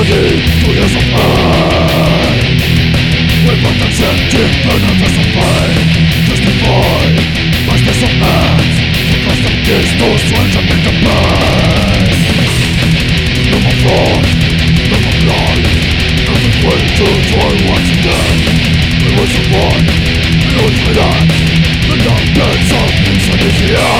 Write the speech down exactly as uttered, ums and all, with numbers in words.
body to your supply. We put the check deep in the vessel of pain. Justify my space of hands. The cost of this, no strength and make the pain. No more fraud, no more blood. Nothing way to try once again. We will survive, we will relax. The dark beds of insanity.